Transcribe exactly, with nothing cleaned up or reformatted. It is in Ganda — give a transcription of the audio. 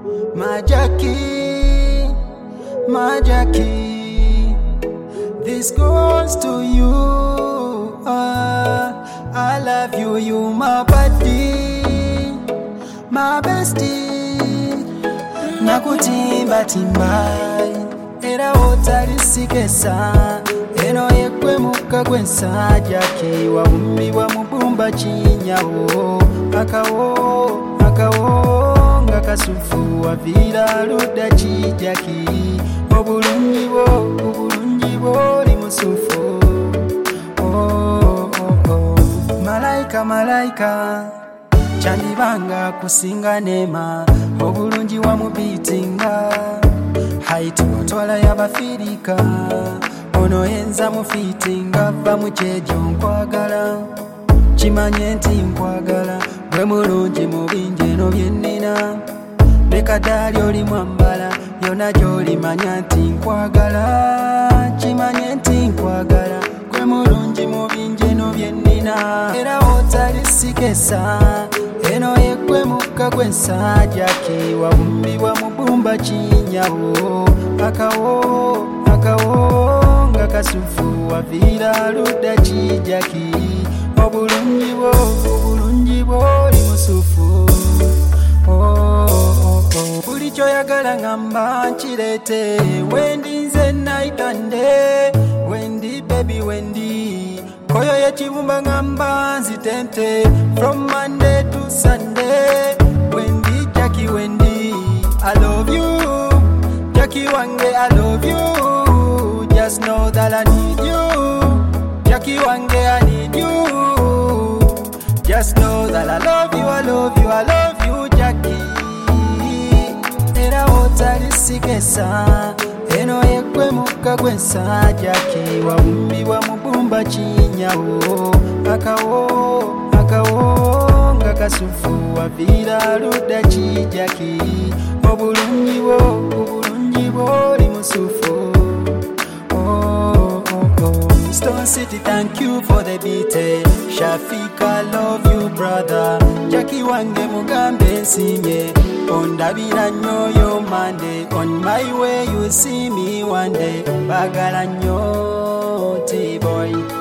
My Jackie, my Jackie, this goes to you. Uh, I love you, you my buddy, my bestie. Nakutimba timbai, era otalisikesa. Eno yekwe muka gwensa Jackie, wawumbibwa mubumba chinyawo. Akawo, akawo, nga kasufu wavira luda chi Jackie. Obulungi bwo, obulungi bwo li musufu. Oh, oh, oh. Malaika, malaika, chandibanga kusinga nema. Obulungi wa mubitinga, haiti motwala yabafirika. Ono yenza mufitinga, va muchejo nkwagala. Chimanye nti nkwagala, bwe mulungi mubinje no byennina. Bekadali oli mwambala, yona gy'oli manya nti nkwagala. Chimanye nti nkwagala, bwe mulungi mubinje no byennina. Era otalisikesa, eno yekwe muka gwensa Jackie, wawumbibwa mubumba chinyawo. Akawo, akawo, nga kasufu wavira luda chi Jackie. Obulungi bwo, obulungi bwo li musufu. Oh, oh, oh. Buli kyoyagala ngamba nkirete. Wendi nze night and day, Wendi baby Wendi. Koyo yekibumba ngamba nzitente. From Monday to Sunday, Wendi Jackie Wendi. I love you, Jackie wange, I love you. Just know that I need you, Jackie wange, I need you. Just know that I love you, I love you, I love you, Jackie. Era otalisikesa, eno yekwe muka gwensa Jackie, wawumbibwa mubumba chinyawo. Akawo, akawo, nga kasufu wavira luda chi Jackie. Obulungi bwo, obulungi bwo li musufu. Stone City, thank you for the beat. Shafika, love you, brother. Jackie wange mugambe nsimye. Ondabira nnyo yo Monday. On my way, you see me one day. Bagala nnyo, T-boy.